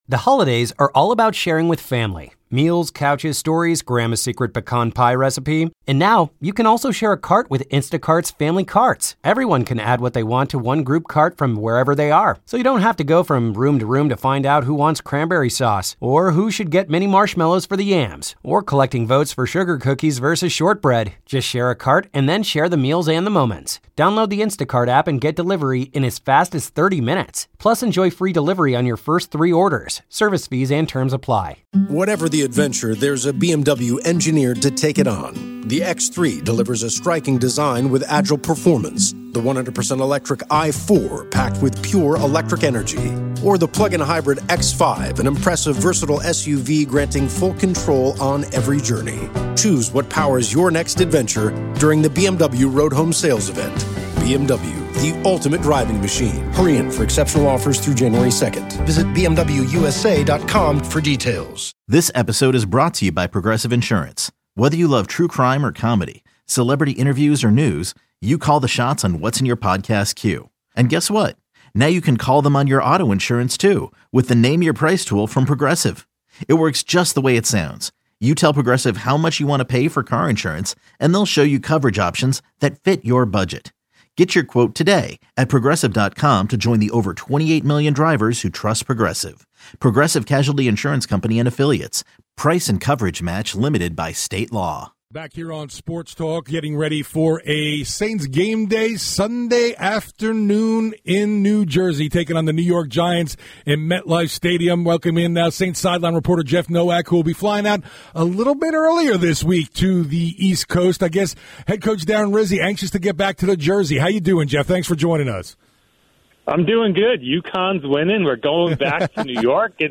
The holidays are all about sharing with family. Meals, couches, stories, Grandma's secret pecan pie recipe. And now, you can also share a cart with Instacart's Family Carts. Everyone can add what they want to one group cart from wherever they are. So you don't have to go from room to find out who wants cranberry sauce, or who should get mini marshmallows for the yams, or collecting votes for sugar cookies versus shortbread. Just share a cart and then share the meals and the moments. Download the Instacart app and get delivery in as fast as 30 minutes. Plus, enjoy free delivery on your first 3 orders. Service fees and terms apply. Whatever the adventure, there's a BMW engineered to take it on. The X3 delivers a striking design with agile performance. The 100% electric i4 packed with pure electric energy. Or the plug-in hybrid X5, an impressive versatile SUV granting full control on every journey. Choose what powers your next adventure during the BMW Road Home Sales Event. BMW, the ultimate driving machine. Hurry in for exceptional offers through January 2nd. Visit BMWUSA.com for details. This episode is brought to you by Progressive Insurance. Whether you love true crime or comedy, celebrity interviews or news, you call the shots on what's in your podcast queue. And guess what? Now you can call them on your auto insurance too with the Name Your Price tool from Progressive. It works just the way it sounds. You tell Progressive how much you want to pay for car insurance, and they'll show you coverage options that fit your budget. Get your quote today at Progressive.com to join the over 28 million drivers who trust Progressive. Progressive Casualty Insurance Company and Affiliates. Price and coverage match limited by state law. Back here on Sports Talk, getting ready for a Saints game day Sunday afternoon in New Jersey, taking on the New York Giants in MetLife Stadium. Welcome in now Saints sideline reporter Jeff Nowak, who will be flying out a little bit earlier this week to the East Coast. I guess head coach Darren Rizzi anxious to get back to the Jersey. How you doing, Jeff? Thanks for joining us. I'm doing good. UConn's winning. We're going back to New York. It's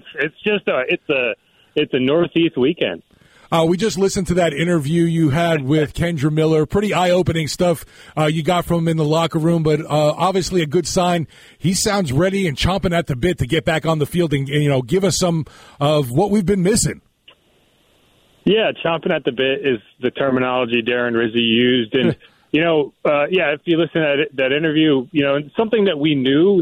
a Northeast weekend. We just listened to that interview you had with Kendre Miller. Pretty eye-opening stuff you got from him in the locker room, but obviously a good sign. He sounds ready and chomping at the bit to get back on the field and give us some of what we've been missing. Yeah, chomping at the bit is the terminology Darren Rizzi used. And, if you listen to that interview, something that we knew,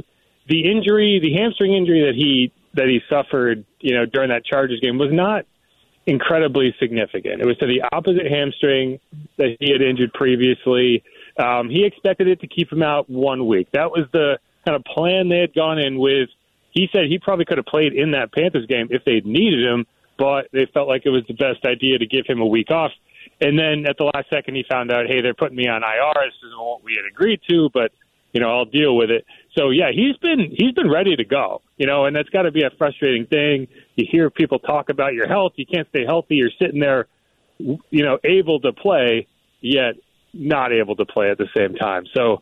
the hamstring injury that he suffered, during that Chargers game was not incredibly significant. It was to the opposite hamstring that he had injured previously. He expected it to keep him out 1 week. That was the kind of plan they had gone in with. He said he probably could have played in that Panthers game if they'd needed him, but they felt like it was the best idea to give him a week off. And then at the last second, he found out, hey, they're putting me on IR. This isn't what we had agreed to, but I'll deal with it. So yeah, he's been ready to go, and that's got to be a frustrating thing. You hear people talk about your health. You can't stay healthy. You're sitting there, able to play, yet not able to play at the same time. So,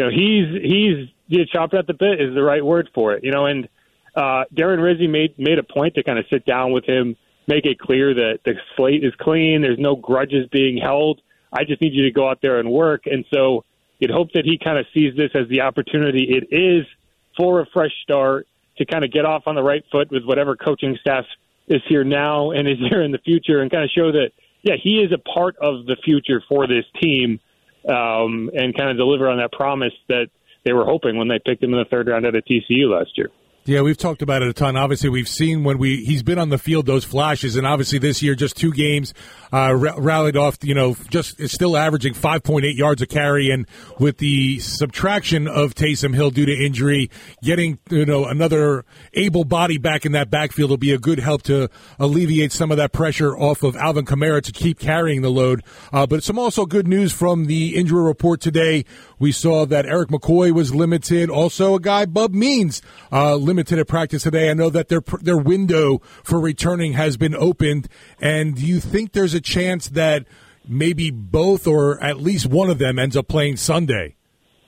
he's chopping at the bit is the right word for it, and Darren Rizzi made a point to kind of sit down with him, make it clear that the slate is clean. There's no grudges being held. I just need you to go out there and work. And so you'd hope that he kind of sees this as the opportunity it is for a fresh start to kind of get off on the right foot with whatever coaching staff is here now and is here in the future, and kind of show that, yeah, he is a part of the future for this team, and kind of deliver on that promise that they were hoping when they picked him in the third round out of TCU last year. Yeah, we've talked about it a ton. Obviously, we've seen when he's been on the field, those flashes, and obviously this year, just 2 games, rallied off, just is still averaging 5.8 yards a carry, and with the subtraction of Taysom Hill due to injury, getting, another able body back in that backfield will be a good help to alleviate some of that pressure off of Alvin Kamara to keep carrying the load. But some also good news from the injury report today. We saw that Eric McCoy was limited. Also, a guy, Bub Means, limited at practice today. I know that their window for returning has been opened. And do you think there's a chance that maybe both or at least one of them ends up playing Sunday?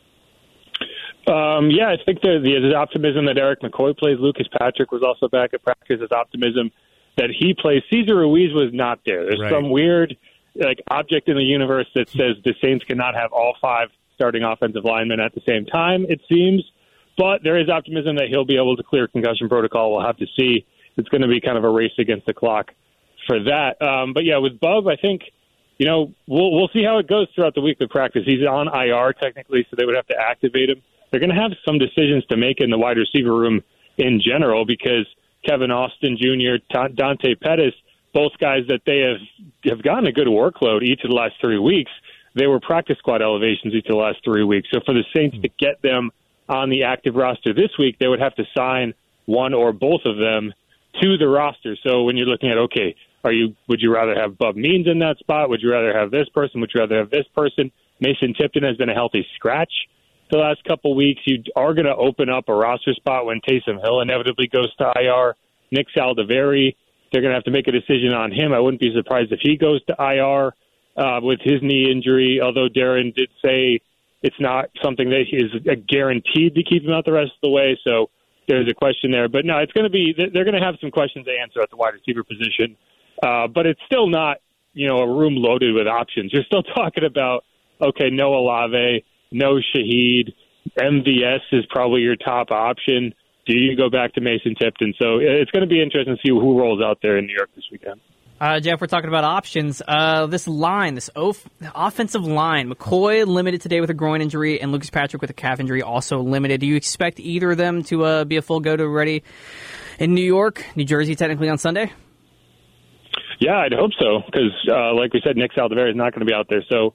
I think there's optimism that Eric McCoy plays. Lucas Patrick was also back at practice. There's optimism that he plays. Cesar Ruiz was not there. There's some weird object in the universe that says the Saints cannot have all 5 starting offensive linemen at the same time, it seems. But there is optimism that he'll be able to clear concussion protocol. We'll have to see. It's going to be kind of a race against the clock for that. But yeah, with Bub, I think, we'll see how it goes throughout the week of practice. He's on IR technically, so they would have to activate him. They're going to have some decisions to make in the wide receiver room in general, because Kevin Austin Jr., Dante Pettis, both guys that they have gotten a good workload each of the last 3 weeks. They were practice squad elevations each of the last 3 weeks. So for the Saints to get them on the active roster this week, they would have to sign one or both of them to the roster. So when you're looking at, okay, would you rather have Bub Means in that spot? Would you rather have this person? Would you rather have this person? Mason Tipton has been a healthy scratch the last couple weeks. You are going to open up a roster spot when Taysom Hill inevitably goes to IR. Nick Saldiveri, they're going to have to make a decision on him. I wouldn't be surprised if he goes to IR with his knee injury, although Darren did say it's not something that is guaranteed to keep him out the rest of the way. So there's a question there. But no, it's going to be – they're going to have some questions to answer at the wide receiver position. But it's still not, a room loaded with options. You're still talking about, okay, no Olave, no Shaheed. MVS is probably your top option. Do you go back to Mason Tipton? So it's going to be interesting to see who rolls out there in New York this weekend. Jeff, we're talking about options. This offensive line, McCoy limited today with a groin injury, and Lucas Patrick with a calf injury also limited. Do you expect either of them to be a full go-to ready in New York, New Jersey, technically on Sunday? Yeah, I'd hope so, because like we said, Nick Saldiveri is not going to be out there. So,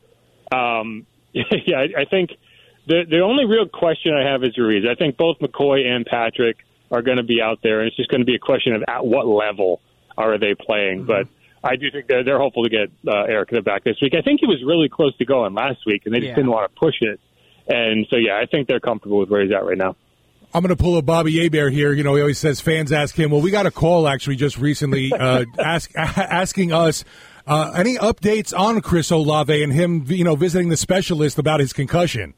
yeah, I think the only real question I have is Ruiz. I think both McCoy and Patrick are going to be out there, and it's just going to be a question of at what level are they playing. But I do think they're hopeful to get Eric back this week. I think he was really close to going last week, and they just didn't want to push it. And so, yeah, I think they're comfortable with where he's at right now. I'm going to pull a Bobby Hebert here. He always says fans ask him. Well, we got a call actually just recently asking us any updates on Chris Olave and him, visiting the specialist about his concussion.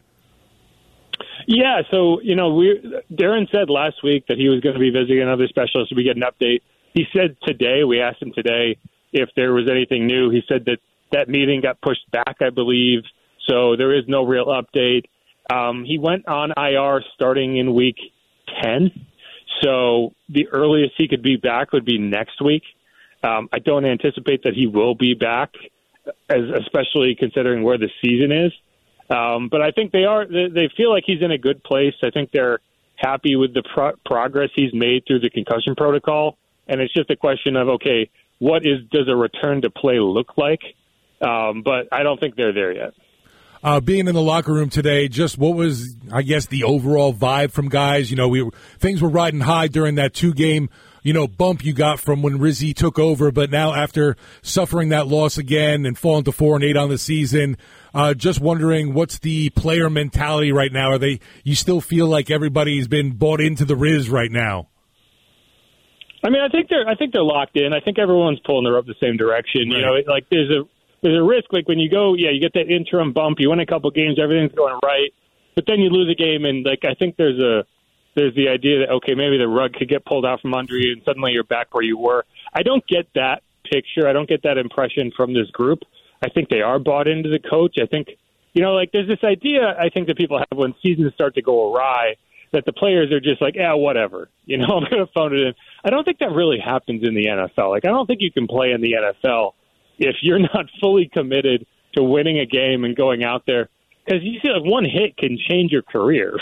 Yeah, so, Darren said last week that he was going to be visiting another specialist. We get an update. He said today, we asked him today if there was anything new. He said that meeting got pushed back, I believe, so there is no real update. He went on IR starting in week 10, so the earliest he could be back would be next week. I don't anticipate that he will be back, especially considering where the season is. But I think they feel like he's in a good place. I think they're happy with the progress he's made through the concussion protocol, and it's just a question of, okay, does a return to play look like? But I don't think they're there yet. Being in the locker room today, just what was, I guess, the overall vibe from guys? Things were riding high during that 2-game, bump you got from when Rizzi took over. But now after suffering that loss again and falling to 4-8 on the season, just wondering what's the player mentality right now? You still feel like everybody's been bought into the Riz right now? I mean, I think they're locked in. I think everyone's pulling the same direction. Right. There's a risk, like when you go, you get that interim bump, you win a couple games, everything's going right, but then you lose a game, and I think there's the idea that, okay, maybe the rug could get pulled out from under you, and suddenly you're back where you were. I don't get that picture. I don't get that impression from this group. I think they are bought into the coach. I think, there's this idea I think that people have when seasons start to go awry that the players are just like, whatever, I'm going to phone it in. I don't think that really happens in the NFL. I don't think you can play in the NFL if you're not fully committed to winning a game and going out there, because you see, one hit can change your career.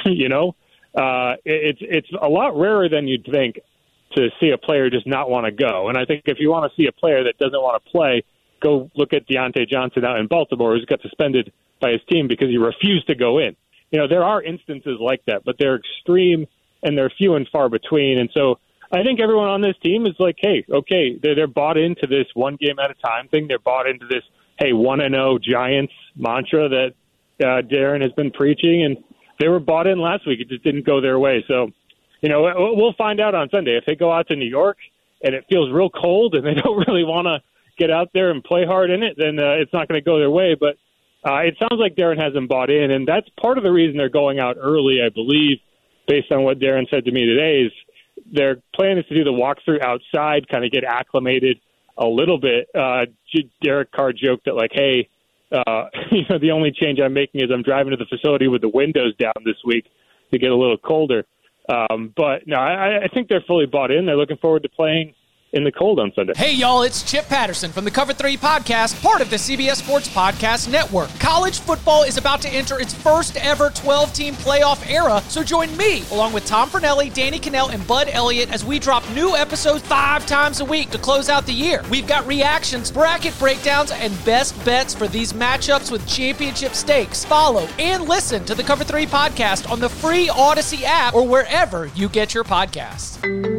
It's a lot rarer than you'd think to see a player just not want to go. And I think if you want to see a player that doesn't want to play, go look at Deontay Johnson out in Baltimore, who's got suspended by his team because he refused to go in. There are instances like that, but they're extreme and they're few and far between. And so I think everyone on this team is like, hey, okay, they're bought into this one game at a time thing. They're bought into this, hey, 1-0 Giants mantra that Darren has been preaching, and they were bought in last week. It just didn't go their way. So, we'll find out on Sunday. If they go out to New York and it feels real cold and they don't really want to get out there and play hard in it, then it's not going to go their way. But it sounds like Darren has them bought in, and that's part of the reason they're going out early, I believe, based on what Darren said to me today, is their plan is to do the walkthrough outside, kind of get acclimated a little bit. Derek Carr joked that, hey, the only change I'm making is I'm driving to the facility with the windows down this week to get a little colder. But no, I think they're fully bought in. They're looking forward to playing in the cold on Sunday. Hey, y'all, it's Chip Patterson from the Cover 3 podcast, part of the CBS Sports Podcast Network. College football is about to enter its first ever 12-team playoff era, so join me, along with Tom Fornelli, Danny Cannell, and Bud Elliott, as we drop new episodes 5 times a week to close out the year. We've got reactions, bracket breakdowns, and best bets for these matchups with championship stakes. Follow and listen to the Cover 3 podcast on the free Odyssey app or wherever you get your podcasts.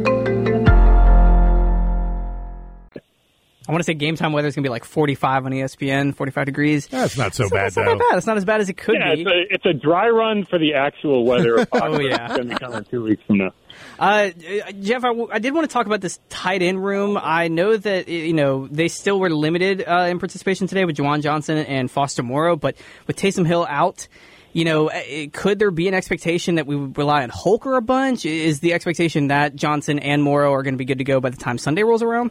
I want to say game time weather is going to be like 45 on ESPN, 45 degrees. That's not so bad, It's not that bad. It's not as bad as it could be. It's a dry run for the actual weather. Oh, yeah. It's going to be coming 2 weeks from now. Jeff, I did want to talk about this tight end room. I know that, they still were limited in participation today with Juwan Johnson and Foster Moreau, but with Taysom Hill out, could there be an expectation that we would rely on Holker a bunch? Is the expectation that Johnson and Moreau are going to be good to go by the time Sunday rolls around?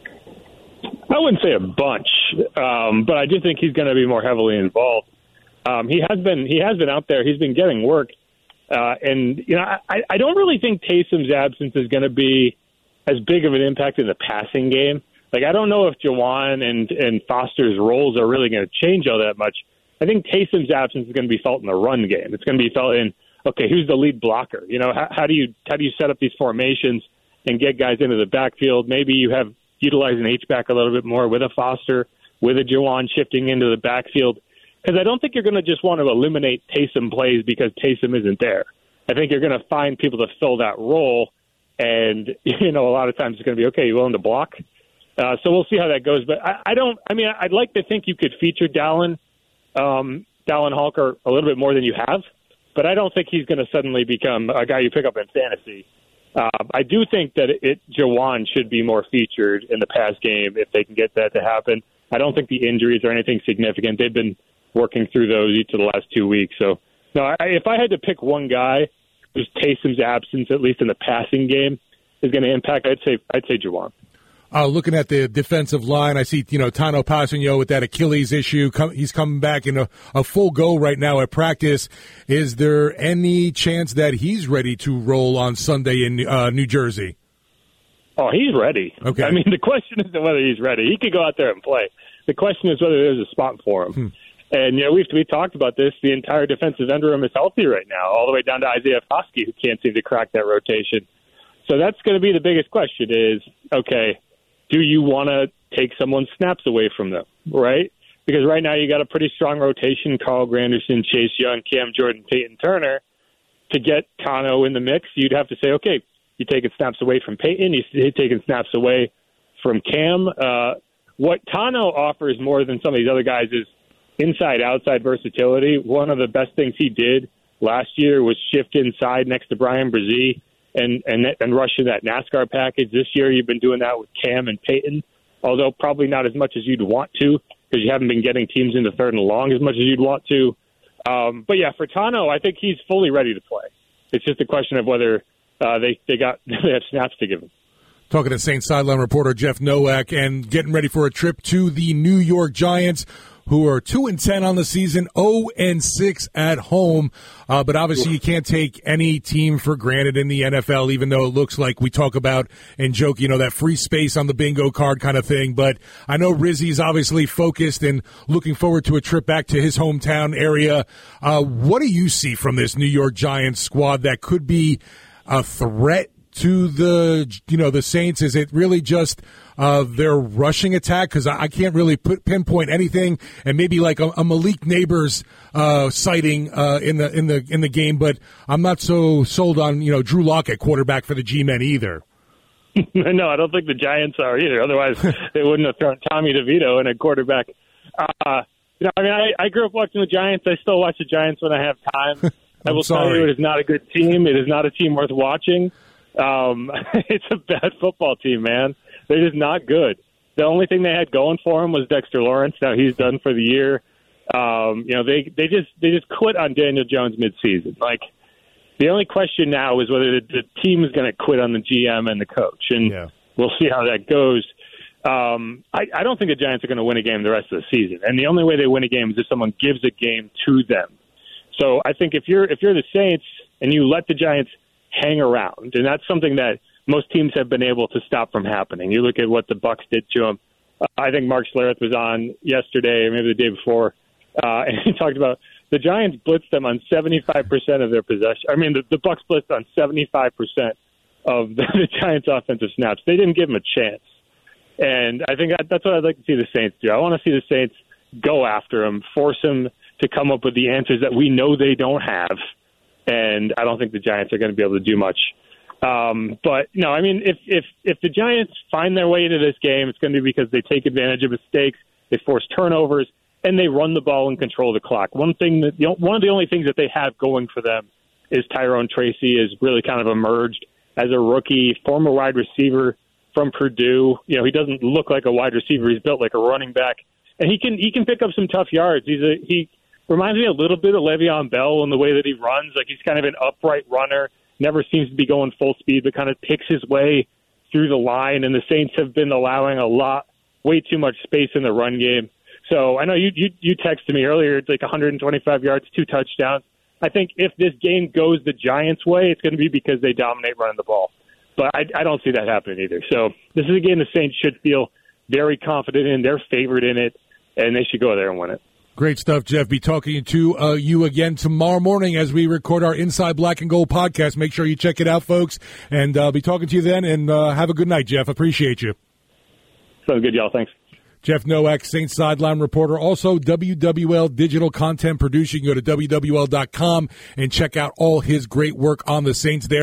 I wouldn't say a bunch, but I do think he's going to be more heavily involved. He has been out there. He's been getting work, and I don't really think Taysom's absence is going to be as big of an impact in the passing game. Like, I don't know if Juwan and Foster's roles are really going to change all that much. I think Taysom's absence is going to be felt in the run game. It's going to be felt in, okay, who's the lead blocker? How do you set up these formations and get guys into the backfield? Maybe you have utilize an H-back a little bit more with a Foster, with a Juwan shifting into the backfield. Because I don't think you're going to just want to eliminate Taysom plays because Taysom isn't there. I think you're going to find people to fill that role. And, a lot of times it's going to be, okay, you willing to block? So we'll see how that goes. But I'd like to think you could feature Dallin Holker a little bit more than you have. But I don't think he's going to suddenly become a guy you pick up in fantasy. I do think that Juwan should be more featured in the pass game if they can get that to happen. I don't think the injuries are anything significant. They've been working through those each of the last 2 weeks. So, no, if I had to pick one guy whose Taysom's absence, at least in the passing game, is going to impact, I'd say Juwan. Looking at the defensive line, I see, Tano Passanio with that Achilles issue. He's coming back in a full go right now at practice. Is there any chance that he's ready to roll on Sunday in New Jersey? Oh, he's ready. Okay. I mean, the question isn't whether he's ready. He could go out there and play. The question is whether there's a spot for him. And, we talked about this. The entire defensive end room is healthy right now, all the way down to Isaiah Foskey, who can't seem to crack that rotation. So that's going to be the biggest question is, okay, do you want to take someone's snaps away from them, right? Because right now you got a pretty strong rotation, Carl Granderson, Chase Young, Cam Jordan, Peyton Turner. To get Tano in the mix, you'd have to say, okay, you're taking snaps away from Peyton, you're taking snaps away from Cam. What Tano offers more than some of these other guys is inside-outside versatility. One of the best things he did last year was shift inside next to Brian Brzee and rush in that NASCAR package. This year you've been doing that with Cam and Peyton, although probably not as much as you'd want to because you haven't been getting teams into third and long as much as you'd want to. But, yeah, for Tano, I think he's fully ready to play. It's just a question of whether they have snaps to give him. Talking to Saints sideline reporter Jeff Nowak and getting ready for a trip to the New York Giants, who are 2-10 on the season, 0-6 at home. But obviously you can't take any team for granted in the NFL, even though it looks like we talk about and joke, that free space on the bingo card kind of thing. But I know Rizzy's obviously focused and looking forward to a trip back to his hometown area. What do you see from this New York Giants squad that could be a threat to the Saints? Is it really just their rushing attack? Because I can't really pinpoint anything, and maybe like a Malik Neighbors sighting in the game, but I'm not so sold on Drew Lock at quarterback for the G-men either. No, I don't think the Giants are either. Otherwise, they wouldn't have thrown Tommy DeVito in at quarterback. I grew up watching the Giants. I still watch the Giants when I have time. I will tell you, it is not a good team. It is not a team worth watching. It's a bad football team, man. They're just not good. The only thing they had going for them was Dexter Lawrence. Now he's done for the year. They just quit on Daniel Jones midseason. Like, the only question now is whether the team is going to quit on the GM and the coach, and we'll see how that goes. I don't think the Giants are going to win a game the rest of the season, and the only way they win a game is if someone gives a game to them. So I think if you're the Saints and you let the Giants hang around, and that's something that most teams have been able to stop from happening. You look at what the Bucs did to them. I think Mark Schlereth was on yesterday, or maybe the day before, and he talked about the Giants blitzed them on 75% of their possession. I mean, the Bucs blitzed on 75% of the Giants' offensive snaps. They didn't give them a chance. And I think that's what I'd like to see the Saints do. I want to see the Saints go after them, force them to come up with the answers that we know they don't have. And I don't think the Giants are going to be able to do much. But no, I mean, if the Giants find their way into this game, it's going to be because they take advantage of mistakes, they force turnovers, and they run the ball and control the clock. One of the only things that they have going for them is Tyrone Tracy is really kind of emerged as a rookie, former wide receiver from Purdue. You know, he doesn't look like a wide receiver; he's built like a running back, and he can pick up some tough yards. He reminds me a little bit of Le'Veon Bell in the way that he runs. Like, he's kind of an upright runner. Never seems to be going full speed, but kind of picks his way through the line. And the Saints have been allowing way too much space in the run game. So I know you texted me earlier. It's like 125 yards, 2 touchdowns. I think if this game goes the Giants' way, it's going to be because they dominate running the ball. But I don't see that happening either. So this is a game the Saints should feel very confident in. They're favored in it, and they should go there and win it. Great stuff, Jeff. Be talking to you again tomorrow morning as we record our Inside Black and Gold podcast. Make sure you check it out, folks. And be talking to you then. And have a good night, Jeff. Appreciate you. Sounds good, y'all. Thanks. Jeff Nowak, Saints sideline reporter, also WWL digital content producer. You can go to WWL.com and check out all his great work on the Saints there.